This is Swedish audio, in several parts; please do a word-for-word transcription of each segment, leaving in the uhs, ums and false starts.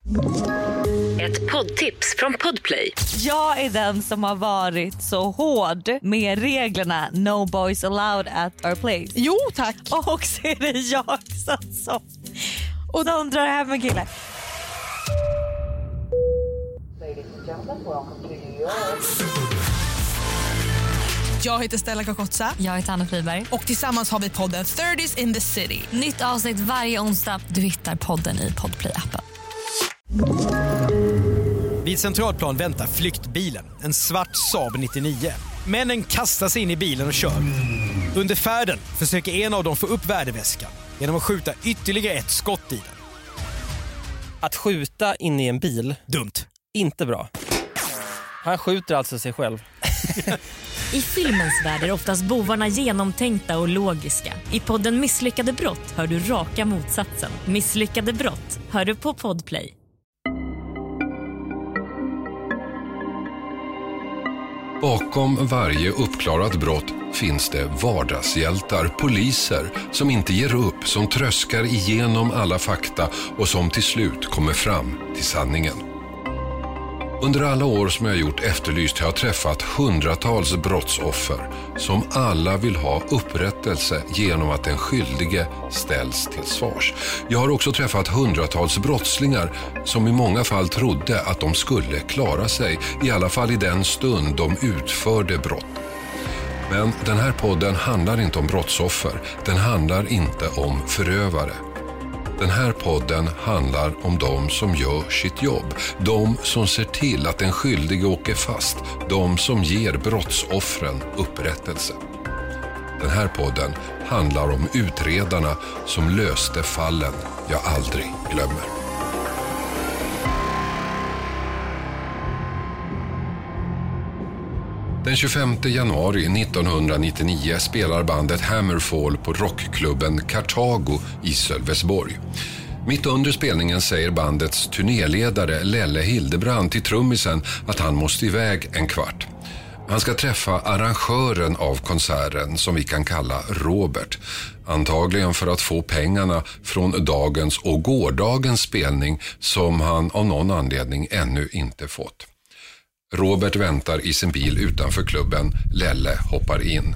Ett poddtips från Podplay. Jag är den som har varit så hård med reglerna No boys allowed at our place. Jo, tack. Och så är det jag som, som, och de drar hem en kille. Jag heter Stella Kakotsa. Jag heter Anna Friberg. Och tillsammans har vi podden thirties in the city. Nytt avsnitt varje onsdag. Du hittar podden i Podplay-appen. Vid Centralplan väntar flyktbilen, en svart Saab nittionio. Männen kastar sig in i bilen och kör. Under färden försöker en av dem få upp värdeväskan genom att skjuta ytterligare ett skott i den. Att skjuta in i en bil, dumt. Inte bra. Han skjuter alltså sig själv. I filmens värld är oftast bovarna genomtänkta och logiska. I podden Misslyckade brott hör du raka motsatsen. Misslyckade brott hör du på Podplay. Bakom varje uppklarat brott finns det vardagshjältar, poliser som inte ger upp, som tröskar igenom alla fakta och som till slut kommer fram till sanningen. Under alla år som jag har gjort Efterlyst har jag träffat hundratals brottsoffer som alla vill ha upprättelse genom att den skyldige ställs till svars. Jag har också träffat hundratals brottslingar som i många fall trodde att de skulle klara sig, i alla fall i den stund de utförde brott. Men den här podden handlar inte om brottsoffer, den handlar inte om förövare. Den här podden handlar om de som gör sitt jobb. De som ser till att den skyldige åker fast. De som ger brottsoffren upprättelse. Den här podden handlar om utredarna som löste fallen jag aldrig glömmer. Den tjugofemte januari nittonhundranittionio spelar bandet Hammerfall på rockklubben Kartago i Sölvesborg. Mitt under spelningen säger bandets turnéledare Lelle Hildebrand till trummisen att han måste iväg en kvart. Han ska träffa arrangören av konserten som vi kan kalla Robert. Antagligen för att få pengarna från dagens och gårdagens spelning som han av någon anledning ännu inte fått. Robert väntar i sin bil utanför klubben. Lelle hoppar in.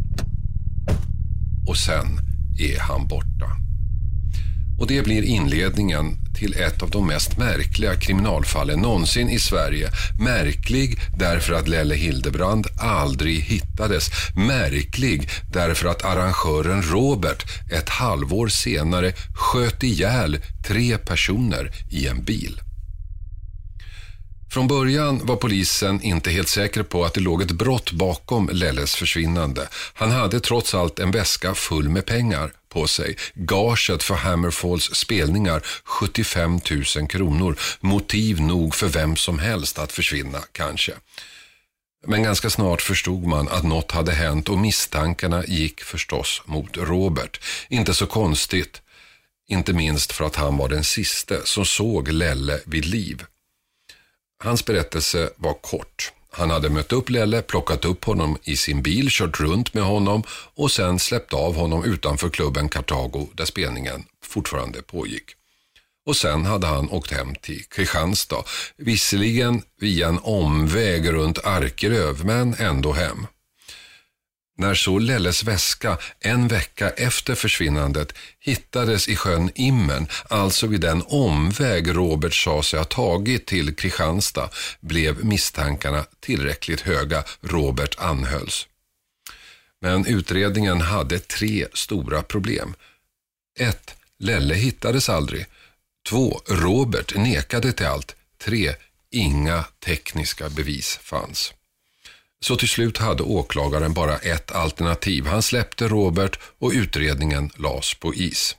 Och sen är han borta. Och det blir inledningen till ett av de mest märkliga kriminalfallen någonsin i Sverige. Märklig därför att Lelle Hildebrand aldrig hittades. Märklig därför att arrangören Robert ett halvår senare sköt ihjäl tre personer i en bil. Från början var polisen inte helt säker på att det låg ett brott bakom Lelles försvinnande. Han hade trots allt en väska full med pengar på sig. Gaget för Hammerfalls spelningar sjuttiofem tusen kronor. Motiv nog för vem som helst att försvinna kanske. Men ganska snart förstod man att något hade hänt och misstankarna gick förstås mot Robert. Inte så konstigt, inte minst för att han var den sista som såg Lelle vid liv. Hans berättelse var kort. Han hade mött upp Lelle, plockat upp honom i sin bil, kört runt med honom och sen släppt av honom utanför klubben Kartago där spelningen fortfarande pågick. Och sen hade han åkt hem till Kristianstad, visserligen via en omväg runt Arkeröv, men ändå hem. När så Lelles väska en vecka efter försvinnandet hittades i sjön Immern, alltså vid den omväg Robert sa sig ha tagit till Kristianstad, blev misstankarna tillräckligt höga. Robert anhölls. Men utredningen hade tre stora problem. ett. Lelle hittades aldrig. två. Robert nekade till allt. tre. Inga tekniska bevis fanns. Så till slut hade åklagaren bara ett alternativ. Han släppte Robert och utredningen lades på is.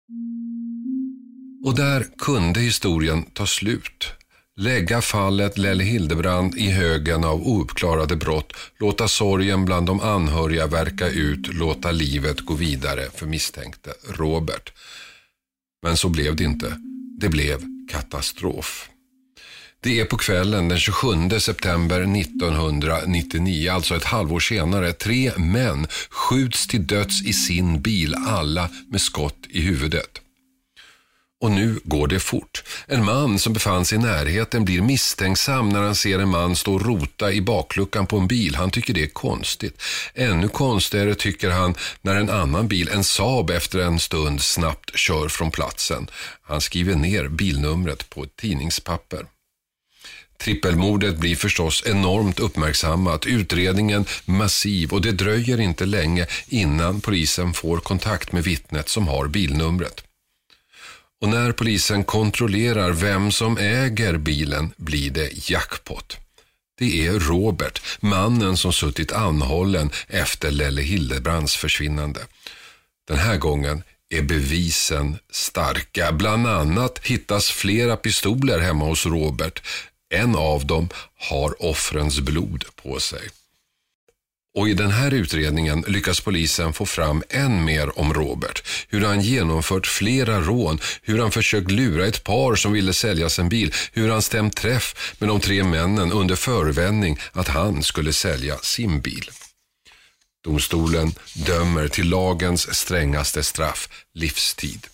Och där kunde historien ta slut. Lägga fallet Lelle Hildebrand i högen av ouppklarade brott, låta sorgen bland de anhöriga verka ut, låta livet gå vidare för misstänkte Robert. Men så blev det inte. Det blev katastrof. Det är på kvällen den tjugosjunde september nittonhundranittionio, alltså ett halvår senare, tre män skjuts till döds i sin bil, alla med skott i huvudet. Och nu går det fort. En man som befann sig i närheten blir misstänksam när han ser en man stå och rota i bakluckan på en bil. Han tycker det är konstigt. Ännu konstigare tycker han när en annan bil, en Saab, efter en stund snabbt kör från platsen. Han skriver ner bilnumret på ett tidningspapper. Trippelmordet blir förstås enormt uppmärksammat, utredningen massiv, och det dröjer inte länge innan polisen får kontakt med vittnet som har bilnumret. Och när polisen kontrollerar vem som äger bilen blir det jackpot. Det är Robert, mannen som suttit anhållen efter Lelle Hildebrands försvinnande. Den här gången är bevisen starka. Bland annat hittas flera pistoler hemma hos Robert. En av dem har offrens blod på sig. Och i den här utredningen lyckas polisen få fram än mer om Robert. Hur han genomfört flera rån, hur han försökt lura ett par som ville sälja sin bil, hur han stämt träff med de tre männen under förevändning att han skulle sälja sin bil. Domstolen dömer till lagens strängaste straff, livstid.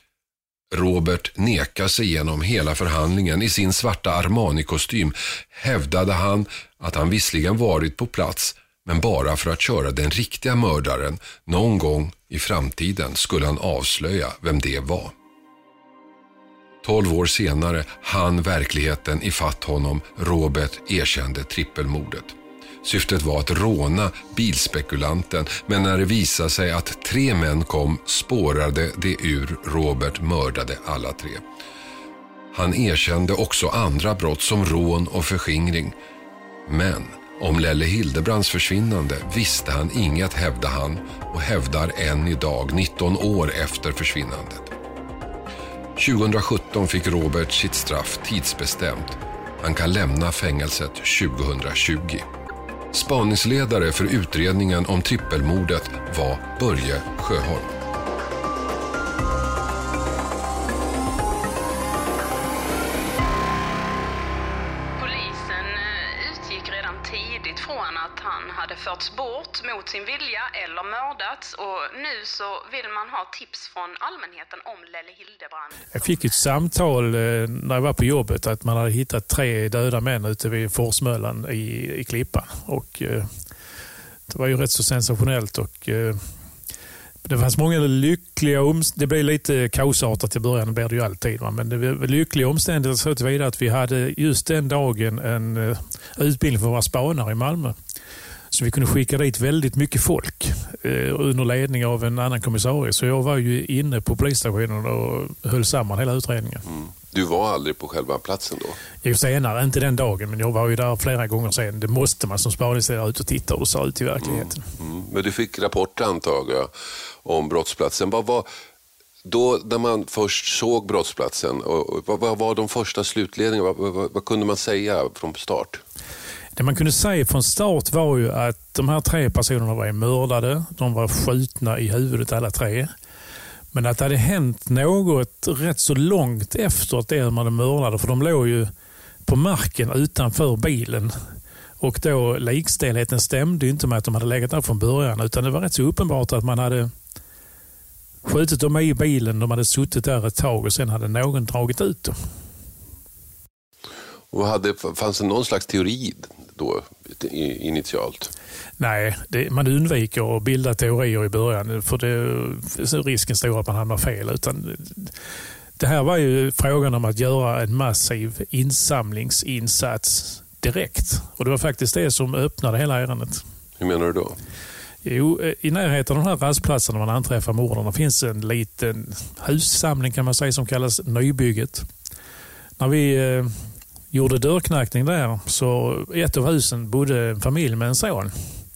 Robert nekar sig genom hela förhandlingen. I sin svarta Armani-kostym hävdade han att han visserligen varit på plats, men bara för att köra den riktiga mördaren. Någon gång i framtiden skulle han avslöja vem det var. Tolv år senare hann verkligheten ifatt honom. Robert erkände trippelmordet. Syftet var att råna bilspekulanten, men när det visade sig att tre män kom spårade det ur. Robert mördade alla tre. Han erkände också andra brott som rån och förskingring. Men om Lelle Hildebrands försvinnande visste han inget, hävdade han, och hävdar än idag, nitton år efter försvinnandet. tjugohundrasjutton fick Robert sitt straff tidsbestämt. Han kan lämna fängelset tjugohundratjugo. Spaningsledare för utredningen om trippelmordet var Börje Sjöholm. Polisen utgick redan tidigt från att han hade förts bort mot sin vilja eller mördats, och nu så vill man ha tips från allmänheten om Lelle Hildebrand. Jag fick ett samtal när jag var på jobbet att man hade hittat tre döda män ute vid Forsmöllan i, i Klippan, och eh, det var ju rätt så sensationellt, och eh, det fanns många lyckliga omständigheter. Det blev lite kaosartat i början, det blev det ju alltid, va? Men det var lyckliga omständigheter så tillvida att vi hade just den dagen en uh, utbildning för våra spanare i Malmö. Så vi kunde skicka dit väldigt mycket folk uh, under ledning av en annan kommissarie. Så jag var ju inne på polisstationen och höll samman hela utredningen. Mm. Du var aldrig på själva platsen då? Jag senare, inte den dagen, men jag var ju där flera gånger sen. Det måste man som spaningsledare ut och titta och så ut i verkligheten. Mm. Mm. Men du fick rapporter, antar jag, om brottsplatsen. Vad var då när man först såg brottsplatsen? Och vad, vad var de första slutledningarna? Vad, vad, vad kunde man säga från start? Det man kunde säga från start var ju att de här tre personerna var mördade. De var skjutna i huvudet alla tre. Men att det hade hänt något rätt så långt efter att de hade mördade, för de låg ju på marken utanför bilen. Och då likställigheten stämde inte med att de hade legat där från början, utan det var rätt så uppenbart att man hade skjutit dem i bilen, de hade suttit där ett tag och sen hade någon dragit ut dem. Och hade, fanns det någon slags teori då initialt? Nej, det, man undviker att bilda teorier i början, för det är risken stor att man hamnar fel. Utan det här var ju frågan om att göra en massiv insamlingsinsats direkt. Och det var faktiskt det som öppnade hela ärendet. Hur menar du då? Jo, i närheten av de här rastplatserna man anträffar morden finns en liten hussamling kan man säga som kallas Nybygget. När vi eh, gjorde dörrknackning där så i ett av husen bodde en familj med en son.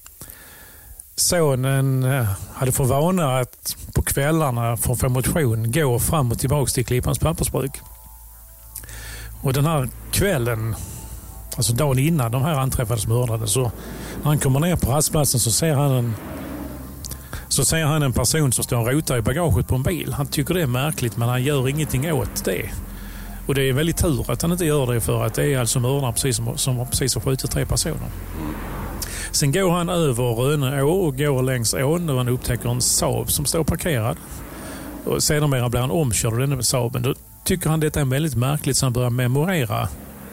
Sonen eh, hade för vana att på kvällarna för att få motion gå fram och tillbaka till Klippans pappersbruk. Och den här kvällen, alltså dagen innan de här anträffades mördade, så när han kommer ner på rastplatsen så ser han en så ser han en person som står och rotar i bagaget på en bil. Han tycker det är märkligt, men han gör ingenting åt det. Och det är väldigt tur att han inte gör det, för att det är alltså mördaren precis som, som precis har skjutit tre personer. Sen går han över Rönne å och går längs ån och han upptäcker en Saab som står parkerad. Och sedan blir han omkörd av den Saaben. Då tycker han detta är väldigt märkligt så han börjar memorera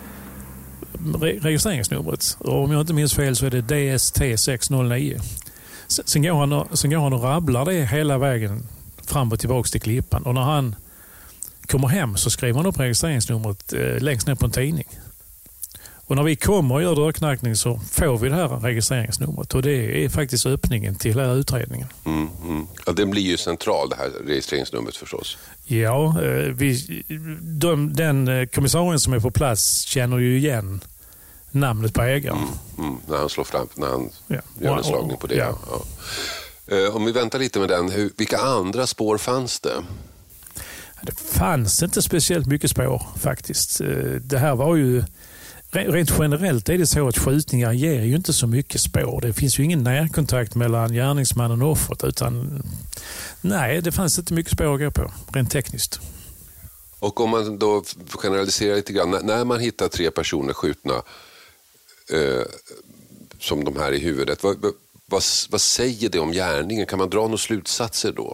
re- registreringsnumret. Och om jag inte minns fel så är det D S T sex noll nio. Sen går, han och, sen går han och rabblar det hela vägen fram och tillbaka till Klippan. Och när han kommer hem så skriver han upp registreringsnumret eh, längst ner på en tidning. Och när vi kommer och gör dörrknackning så får vi det här registreringsnumret. Och det är faktiskt öppningen till hela utredningen. Mm, mm. Ja, den blir ju central, det här registreringsnumret förstås. Ja, eh, vi, de, den kommissarien som är på plats känner ju igen namnet på ägaren. Mm, mm, när han slår fram, när han ja. gör en slagning på det. Ja. Ja. Eh, om vi väntar lite med den, hur, vilka andra spår fanns det? Det fanns inte speciellt mycket spår faktiskt. Det här var ju, rent generellt är det så att skjutningar ger ju inte så mycket spår. Det finns ju ingen närkontakt mellan gärningsmannen och offret utan nej, det fanns inte mycket spår att gå på, rent tekniskt. Och om man då generaliserar lite grann, när man hittar tre personer skjutna eh, som de här i huvudet, vad, vad, vad säger det om gärningen? Kan man dra några slutsatser då?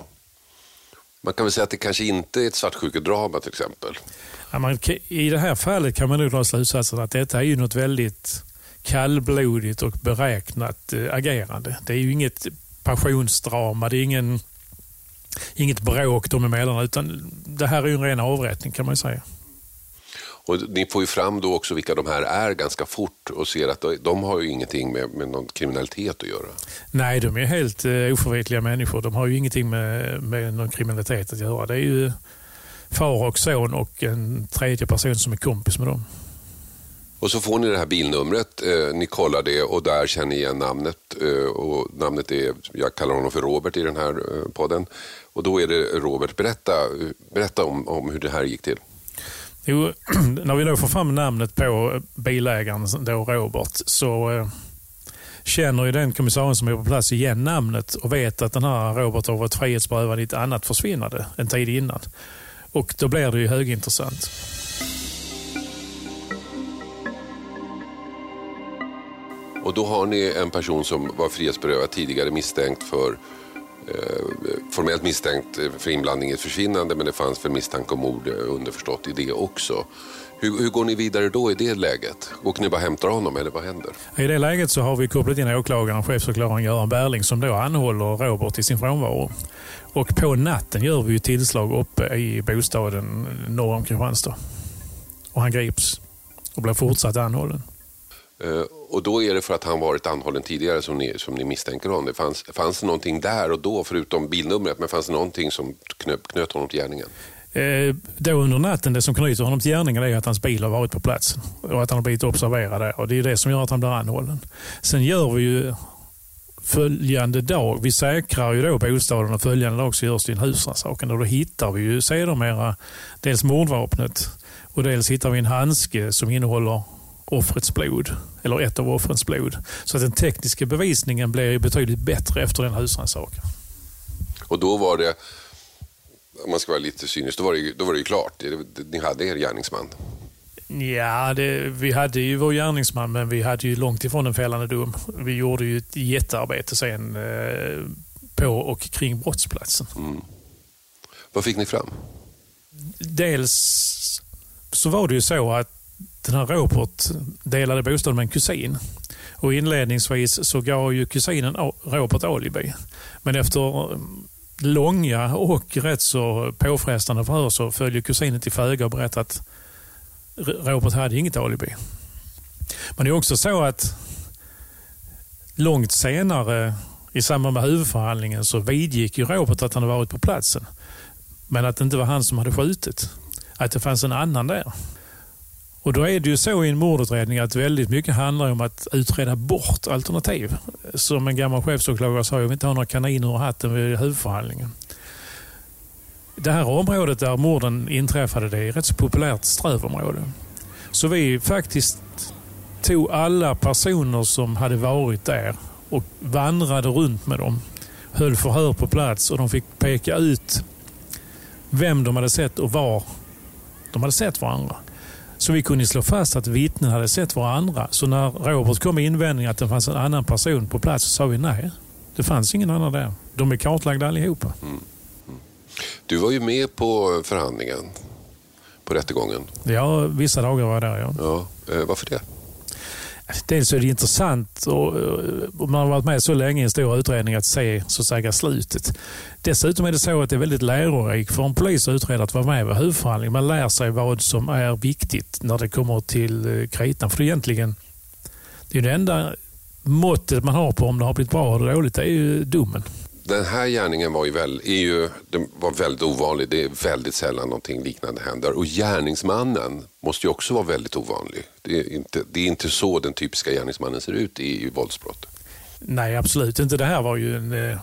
Man kan väl säga att det kanske inte är ett svartsjukedrama till exempel. Ja, man, i det här fallet kan man nog dra slutsatsen att detta är ju något väldigt kallblodigt och beräknat äh, agerande. Det är ju inget passionsdrama, det är ingen, inget bråk dem emellan utan det här är ju en ren avrättning kan man ju säga. Och ni får ju fram då också vilka de här är ganska fort och ser att de har ju ingenting med, med någon kriminalitet att göra. Nej, de är helt uh, oförvitliga människor. De har ju ingenting med, med någon kriminalitet att göra. Det är ju far och son och en tredje person som är kompis med dem. Och så får ni det här bilnumret, eh, ni kollar det och där känner ni igen namnet. Eh, och namnet är, jag kallar honom för Robert i den här eh, podden. Och då är det Robert, berätta, berätta om, om hur det här gick till. Jo, när vi då får fram namnet på bilägaren, då Robert, så eh, känner ju den kommissarien som är på plats igen namnet och vet att den här Robert har varit frihetsberövad i ett annat försvinnande en tid innan. Och då blir det ju högintressant. Och då har ni en person som var frihetsberövad tidigare misstänkt för eh, formellt misstänkt för inblandning i ett försvinnande, men det fanns för misstanke om mord underförstått i det också. Hur, hur går ni vidare då i det läget? Åker ni bara hämtar honom eller vad händer? I det läget så har vi kopplat in åklagaren, chefsåklagaren Göran Berling som då anhåller Robert i sin frånvaro. Och på natten gör vi ju tillslag uppe i bostaden norr om Kristianstad. Och han grips och blir fortsatt anhållen. Uh, och då är det för att han varit anhållen tidigare som ni, som ni misstänker honom. Det fanns, fanns det någonting där och då förutom bilnumret, men fanns det någonting som knöt, knöt honom till gärningen? Eh, då under natten, det som knyter honom till gärningen är att hans bil har varit på plats och att han har blivit observerad där. Och det är det som gör att han blir anhållen. Sen gör vi ju följande dag, vi säkrar ju då bostaden och följande dag så görs det en husrannsakan och då hittar vi ju sedermera dels mordvapnet och dels hittar vi en handske som innehåller offrets blod, eller ett av offrens blod. Så att den tekniska bevisningen blir betydligt bättre efter den husrannsakan. Och då var det, om man ska vara lite cynisk, då var det, då var det ju klart. Ni hade er gärningsman. Ja, det, vi hade ju vår gärningsman, men vi hade ju långt ifrån en fällande dom. Vi gjorde ju ett jättearbete sen eh, på och kring brottsplatsen. Mm. Vad fick ni fram? Dels så var det ju så att den här Robert delade bostad med en kusin. Och inledningsvis så gav ju kusinen Robert alibi. Men efter långa och rätt så påfrestande förhör så följer kusinen till föga och berättar att Robert hade inget alibi. Men det är också så att långt senare i samband med huvudförhandlingen så vidgick ju Robert att han hade varit på platsen. Men att det inte var han som hade skjutit. Att det fanns en annan där. Och då är det ju så i en mordutredning att väldigt mycket handlar om att utreda bort alternativ. Som en gammal chefsåklagare sa, jag vill inte ha några kaniner ur hatten vid huvudförhandlingen. Det här området där morden inträffade, det är ett rätt så populärt strövområde. Så vi faktiskt tog alla personer som hade varit där och vandrade runt med dem. Höll förhör på plats och de fick peka ut vem de hade sett och var de hade sett varandra. Så vi kunde slå fast att vittnen hade sett varandra. Så när Robert kom med invändning att det fanns en annan person på plats så sa vi nej, det fanns ingen annan där. De är kartlagda allihopa. Mm. Du var ju med på förhandlingen. på rättegången? Ja, vissa dagar var jag där, ja. Ja, eh, varför det? Dels är det intressant och, och man har varit med så länge i en stor utredning att se så att säga slutet. Dessutom är det så att det är väldigt lärorikt för en polis och utredare att vara med vid huvudförhandling. Man lär sig vad som är viktigt när det kommer till kritan. För egentligen, det är det enda måttet man har på om det har blivit bra eller dåligt, det är ju domen. Den här gärningen var ju, väl, är ju, den var väldigt ovanlig. Det är väldigt sällan någonting liknande händer. Och gärningsmannen måste ju också vara väldigt ovanlig. Det är inte, det är inte så den typiska gärningsmannen ser ut i, i våldsbrott. Nej, absolut inte. Det här var ju en eh,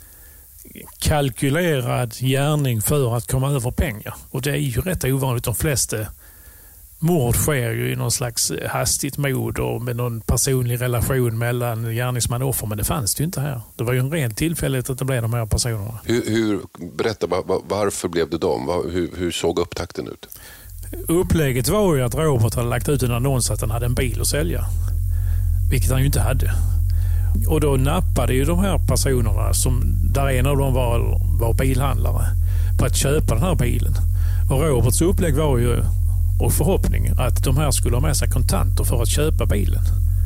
kalkylerad gärning för att komma över pengar. Och det är ju rätt ovanligt. De flesta mord sker ju i någon slags hastigt mod och med någon personlig relation mellan gärningsman och offer, men det fanns det ju inte här. Det var ju en ren tillfällighet att det blev de här personerna. Hur, hur, berätta, varför blev det dem? Hur, hur såg upptakten ut? Upplägget var ju att Robert hade lagt ut en annons att han hade en bil att sälja, vilket han ju inte hade. Och då nappade ju de här personerna, som, där en av dem var, var bilhandlare, på att köpa den här bilen. Och Roberts upplägg var ju och förhoppning att de här skulle ha med sig kontanter för att köpa bilen.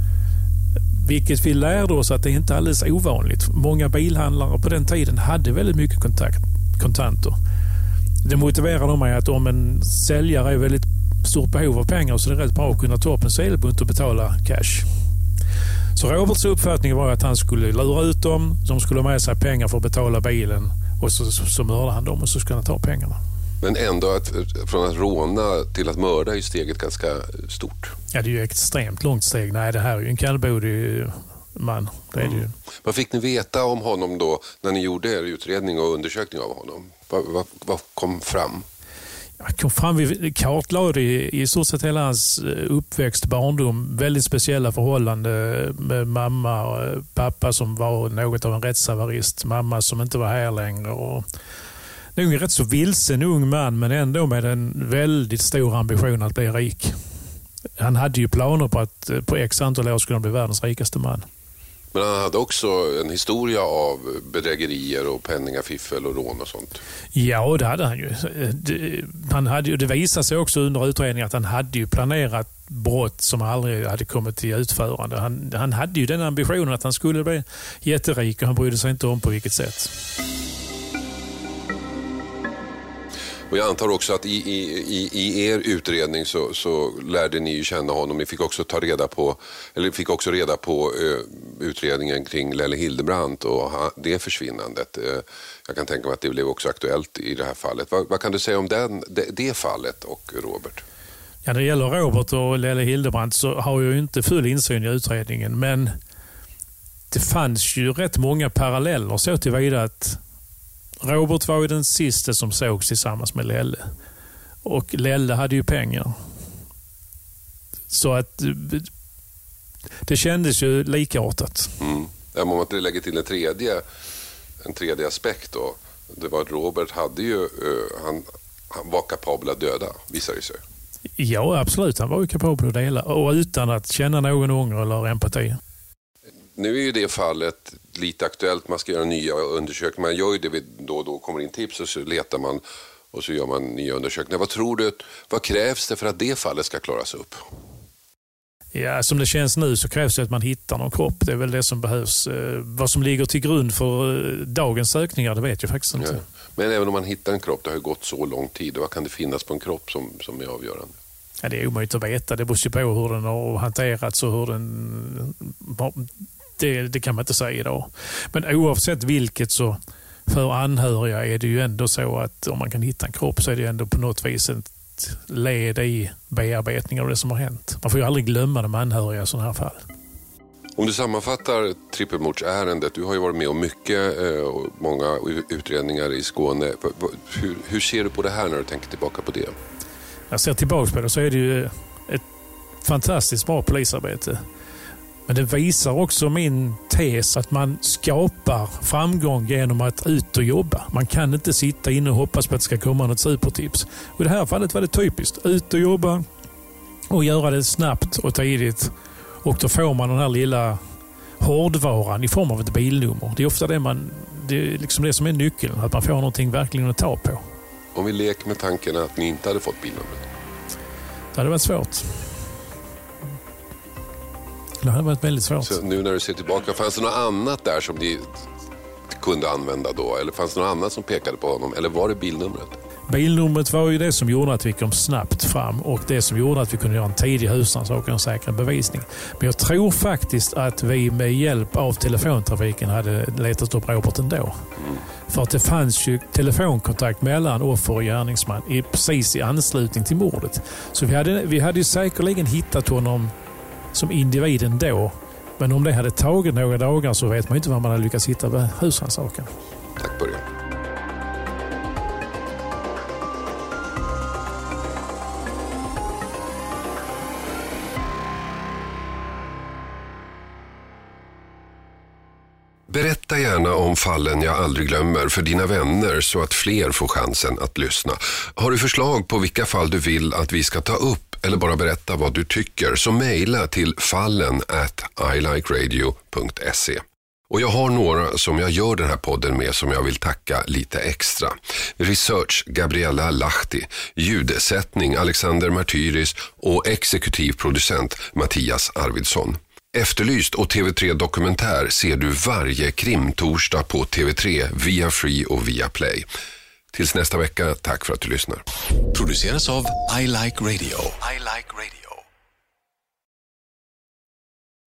Vilket vi lärde oss att det inte är alldeles ovanligt. Många bilhandlare på den tiden hade väldigt mycket kontakt, kontanter. Det motiverar de mig att om en säljare är väldigt stort behov av pengar så är det rätt bra att kunna ta upp en sedelbunt och betala cash. Så Roberts uppfattning var att han skulle lura ut dem, de skulle ha med sig pengar för att betala bilen och så, så, så mördade han dem och så skulle han ta pengarna. Men ändå att, från att råna till att mörda är steget ganska stort. Ja, det är ju ett extremt långt steg. Nej, det här är ju en kallblodig man. Det är det ju. Vad fick ni veta om honom då när ni gjorde er utredning och undersökning av honom? Vad, vad, vad kom fram? Jag kom fram, vi kartlade i, i stort sett hela hans uppväxt, barndom, väldigt speciella förhållanden med mamma och pappa som var något av en rättshaverist, mamma som inte var här längre och nog en rätt så vilsen ung man, men ändå med en väldigt stor ambition att bli rik. Han hade ju planer på att på x antal år skulle han bli världens rikaste man. Men han hade också en historia av bedrägerier och penningafiffel och rån och sånt. Ja, det hade han ju. Det, han hade ju, det visade sig också under utredningen att han hade ju planerat brott som aldrig hade kommit till utförande. Han, han hade ju den ambitionen att han skulle bli jätterik och han brydde sig inte om på vilket sätt. Och jag antar också att i, i, i er utredning så, så lärde ni ju känna honom. Ni fick också ta reda på, eller fick också reda på uh, utredningen kring Lelle Hildebrandt och ha, det försvinnandet. Uh, jag kan tänka mig att det blev också aktuellt i det här fallet. Vad, vad kan du säga om den, det, det fallet och Robert? Ja, när det gäller Robert och Lelle Hildebrandt så har jag ju inte full insyn i utredningen, men det fanns ju rätt många paralleller så tillvida att Robert var ju den sista som sågs tillsammans med Lelle. Och Lelle hade ju pengar. Så att det kändes ju likartat. Mm. Om man inte lägger till en tredje, en tredje aspekt då. Det var att Robert hade ju, uh, han, han var kapabel att döda, visar det sig. Ja, absolut. Han var ju kapabel att dela. Och utan att känna någon ånger eller empati. Nu är ju det fallet lite aktuellt. Man ska göra nya undersökningar. Man gör ju det då och då kommer in tips och så letar man och så gör man nya undersökningar. Vad tror du, vad krävs det för att det fallet ska klaras upp? Ja, som det känns nu så krävs det att man hittar någon kropp. Det är väl det som behövs. Vad som ligger till grund för dagens sökningar, det vet jag faktiskt inte. Ja. Men även om man hittar en kropp, det har ju gått så lång tid. Vad kan det finnas på en kropp som, som är avgörande? Ja, det är omöjligt att veta. Det beror ju på hur den har hanterats och hur den... Det, det kan man inte säga idag. Men oavsett vilket så för anhöriga är det ju ändå så att om man kan hitta en kropp så är det ändå på något vis ett led i bearbetning av det som har hänt. Man får ju aldrig glömma de anhöriga i sådana här fall. Om du sammanfattar trippelmordsärendet, du har ju varit med om mycket och många utredningar i Skåne. Hur, hur ser du på det här när du tänker tillbaka på det? Jag ser tillbaka på det så är det ju ett fantastiskt bra polisarbete. Men det visar också min tes att man skapar framgång genom att ut och jobba. Man kan inte sitta inne och hoppas på att det ska komma något supertips. Och i det här fallet var det typiskt. Ut och jobba och göra det snabbt och tidigt. Och då får man den här lilla hårdvaran i form av ett bilnummer. Det är ofta det, man, det, är liksom det som är nyckeln. Att man får någonting verkligen att ta på. Om vi leker med tanken att ni inte hade fått bilnumret. Det hade varit svårt. Det hade varit väldigt svårt. Så nu när du ser tillbaka, fanns det något annat där som ni kunde använda då? Eller fanns det något annat som pekade på honom? Eller var det bilnumret? Bilnumret var ju det som gjorde att vi kom snabbt fram och det som gjorde att vi kunde göra en tidig husrannsakan och säkra bevisning. Men jag tror faktiskt att vi med hjälp av telefontrafiken hade letat upp Robert ändå. Mm. För att det fanns ju telefonkontakt mellan offer och gärningsman i, precis i anslutning till mordet. Så vi hade, vi hade ju säkerligen hittat honom som individ ändå. Men om det hade tagit några dagar så vet man inte vad man hade lyckats hitta med husrannsakan. Tack Börje. Berätta gärna om fallen jag aldrig glömmer för dina vänner så att fler får chansen att lyssna. Har du förslag på vilka fall du vill att vi ska ta upp eller bara berätta vad du tycker så mejla till fallen at i like radio punkt se. Och jag har några som jag gör den här podden med som jag vill tacka lite extra. Research Gabriella Lahti, ljudsättning Alexander Martyris och exekutiv producent Mattias Arvidsson. Efterlyst och T V tre Dokumentär ser du varje krimtorsdag på T V tre via Free och via Play. Tills nästa vecka, tack för att du lyssnar. Produceras av I Like Radio. I Like Radio.